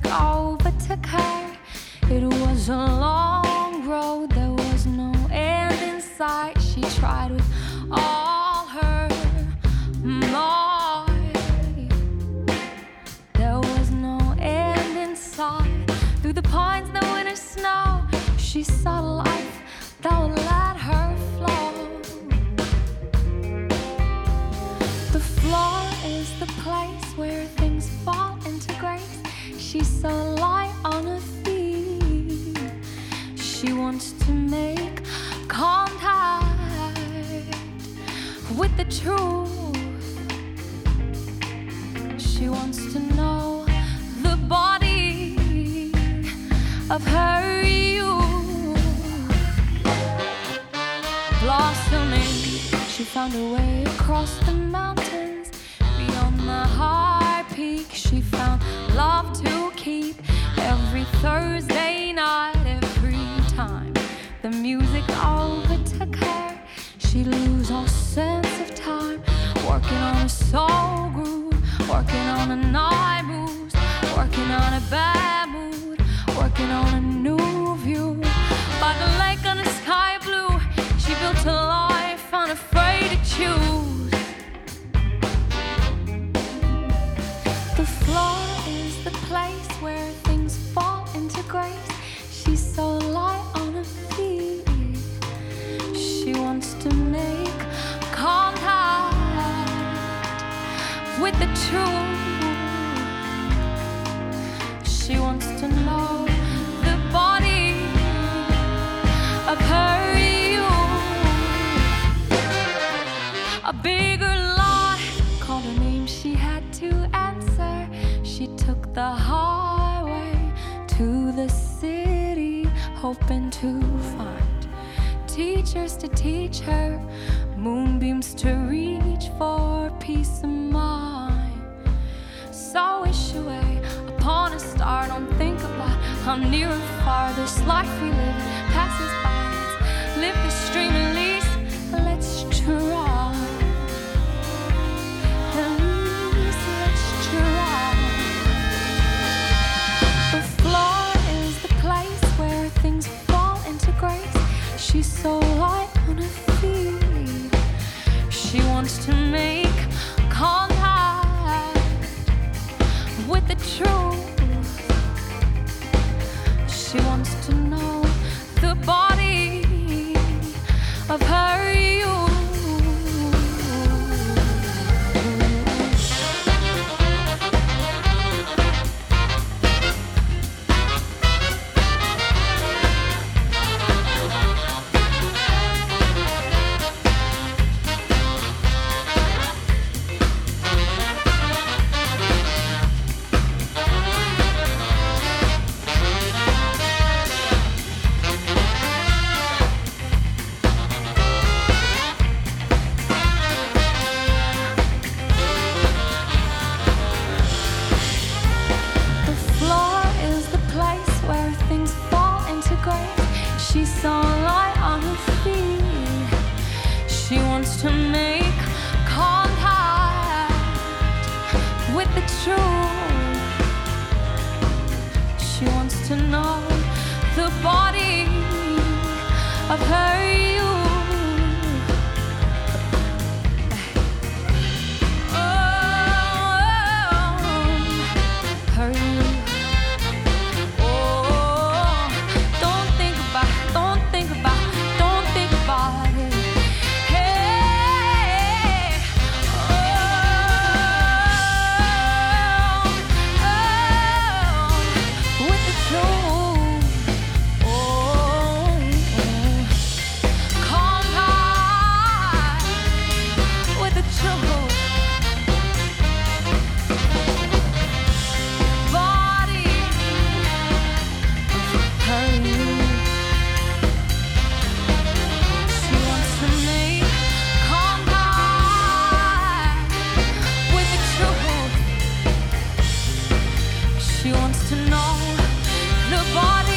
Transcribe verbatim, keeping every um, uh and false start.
music overtook her. It was a long road, there was no end in sight. She tried with all her might. There was no end in sight. Through the pines, the winter snow, she saw the life that would let her flow. The floor is the place where things fall into grace. She saw light on her feet. She wants to make contact with the truth. She wants to know the body of her youth. Blossoming, she found her way across the mountains. Beyond the high peak, she found love to keep. Every Thursday night, every time the music overtook her, she'd lose all sense of time. Working on a soul groove, working on a night moves, working on a bad mood, working on a new view. By the lake on the sky blue, she built a life unafraid to choose. The floor is the place where things fall into grace. She saw light on her feet. She wants to make contact with the truth. She wants to know the body of her youth. A bigger life called her name, she had to answer. She took the highway to the city, hoping to find teachers to teach her, moonbeams to reach for peace of mind. So wish away upon a star, don't think about how near or far this life we live passes by. Let's live this dream at least, let's try. At least let's try. The floor is the place where things fall into grace. She's so light on her feet. She wants to make contact with the truth. She wants to know the body of her youth. She saw light on her feet. She wants to make contact with the truth. She wants to know the body of her youth. Oh, her youth. She wants to know the body